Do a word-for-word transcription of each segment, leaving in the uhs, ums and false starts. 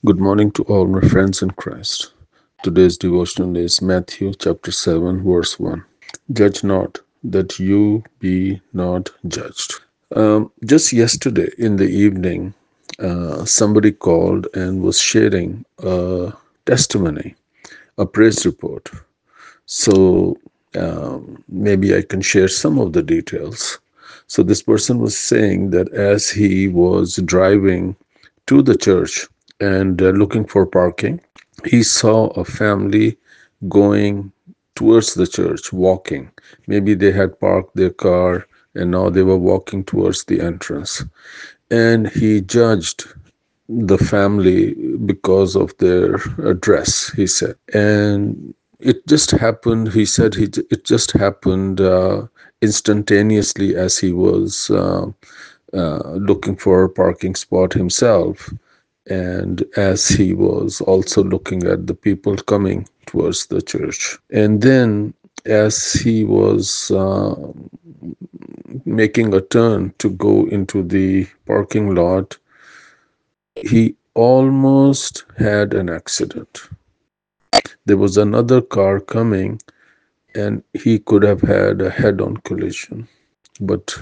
Good morning to all my friends in Christ. Today's devotional is Matthew chapter seven, verse one. Judge not, that you be not judged. Um, just yesterday in the evening, uh, somebody called and was sharing a testimony, a praise report. So um, maybe I can share some of the details. So this person was saying that as he was driving to the church and uh, looking for parking, he saw a family going towards the church, walking. Maybe they had parked their car and now they were walking towards the entrance. And he judged the family because of their uh, dress, he said. And it just happened, he said, he, it just happened uh, instantaneously as he was uh, uh, looking for a parking spot himself. And as he was also looking at the people coming towards the church. And then as he was uh, making a turn to go into the parking lot, he almost had an accident. There was another car coming and he could have had a head-on collision, but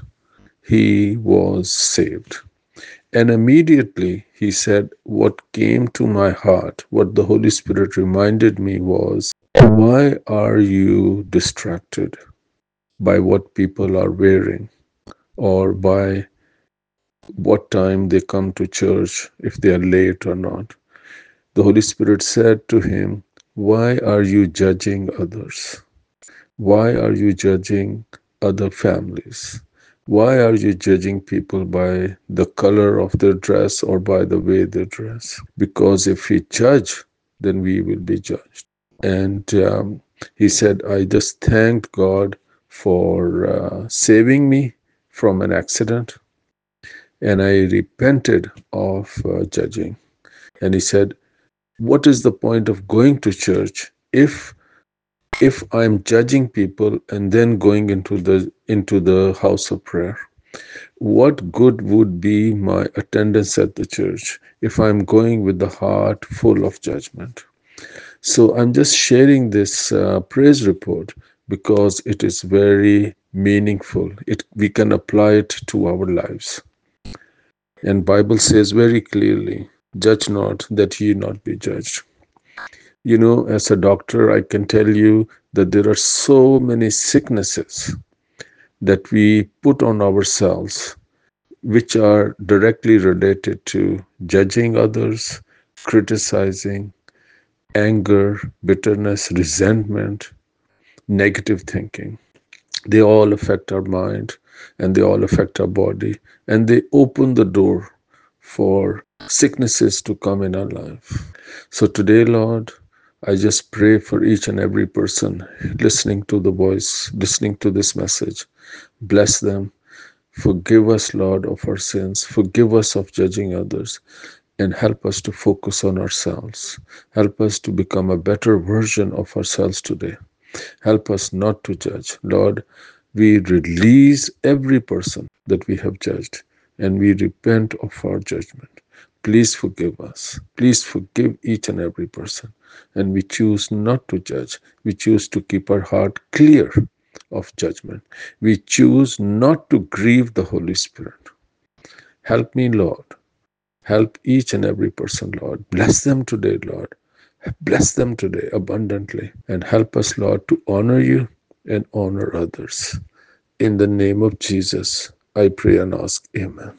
he was saved. And immediately he said, what came to my heart, what the Holy Spirit reminded me was, why are you distracted by what people are wearing or by what time they come to church, if they are late or not? The Holy Spirit said to him, why are you judging others? Why are you judging other families? Why are you judging people by the color of their dress or by the way they dress? Because if we judge, then we will be judged. And um, he said, I just thanked God for uh, saving me from an accident, and I repented of uh, judging. And he said, what is the point of going to church if if I'm judging people and then going into the into the house of prayer? What good would be my attendance at the church if I'm going with the heart full of judgment? So I'm just sharing this uh, praise report because it is very meaningful. It we can apply it to our lives. And Bible says very clearly, judge not that ye not be judged. You know, as a doctor, I can tell you that there are so many sicknesses that we put on ourselves, which are directly related to judging others, criticizing, anger, bitterness, resentment, negative thinking. They all affect our mind and they all affect our body, and they open the door for sicknesses to come in our life. So today, Lord, I just pray for each and every person listening to the voice, listening to this message. Bless them. Forgive us, Lord, of our sins. Forgive us of judging others, and help us to focus on ourselves. Help us to become a better version of ourselves today. Help us not to judge. Lord, we release every person that we have judged, and we repent of our judgment. Please forgive us. Please forgive each and every person. And we choose not to judge. We choose to keep our heart clear of judgment. We choose not to grieve the Holy Spirit. Help me, Lord. Help each and every person, Lord. Bless them today, Lord. Bless them today abundantly. And help us, Lord, to honor you and honor others. In the name of Jesus, I pray and ask, Amen.